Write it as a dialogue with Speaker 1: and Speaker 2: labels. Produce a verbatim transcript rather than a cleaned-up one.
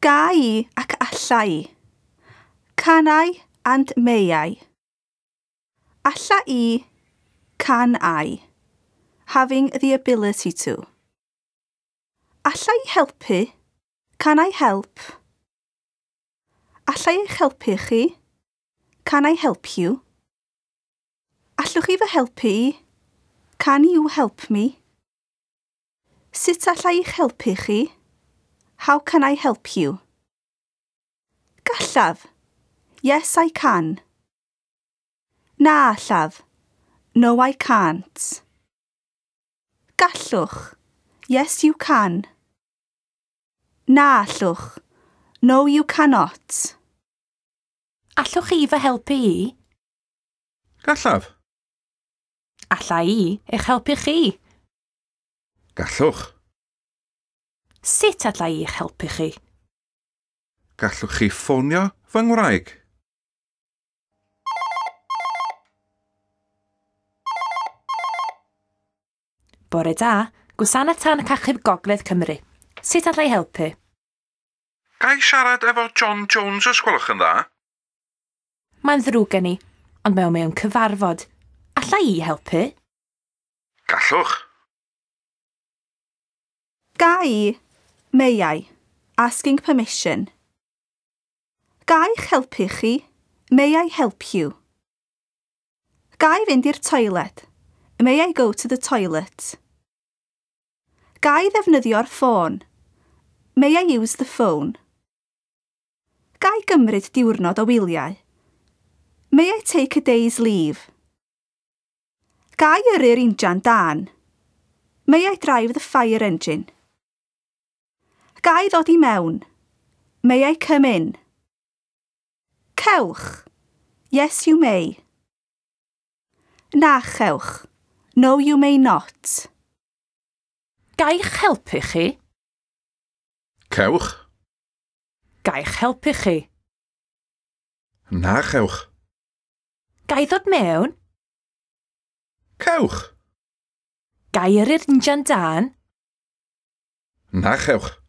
Speaker 1: Ga i ac alla i. Can I and may I. Alla i, can I. Having the ability to. Alla i helpu. Can I help? Alla i eich helpu chi? Can I help you? Allwch chi fy helpu i? Can you help me? Sut alla i eich helpu chi? How can I help you? Gallaf. Yes, I can. Na allaf. No, I can't. Gallwch. Yes, you can. Na allwch. No, you cannot.
Speaker 2: Allwch chi fy helpu i?
Speaker 3: Gallaf.
Speaker 2: Alla i eich helpu chi?
Speaker 3: Gallwch.
Speaker 2: Sut alla i eich helpu chi?
Speaker 3: Gallwch chi ffonio fy ngwraig?
Speaker 2: Bore da, gwasanaeth tan y Cachub Gogledd Cymru. Sut alla i helpu?
Speaker 3: Ga i siarad efo John Jones os gwelwch yn dda?
Speaker 2: Mae'n ddrwg gen i, ond mewn mewn cyfarfod. Alla i helpu?
Speaker 3: Gallwch.
Speaker 1: Ga i, may I. Asking permission. Ga i'ch helpu chi? May I help you? Ga i fynd i'r toilet? May I go to the toilet? Ga i ddefnyddio'r ffôn? May I use the phone? Ga i gymryd diwrnod o wyliau? May I take a day's leave? Ga i yrru'r injan dan? May I drive the fire engine? Ga i ddod i mewn? May I come in? Cewch. Yes, you may. Na chewch. No, you may not.
Speaker 2: Ga i'ch helpu chi?
Speaker 3: Cewch.
Speaker 2: Ga i'ch helpu chi?
Speaker 3: Na chewch.
Speaker 2: Ga i ddod mewn?
Speaker 3: Cewch.
Speaker 2: Ga i yrru'r injan dan?
Speaker 3: Na chewch.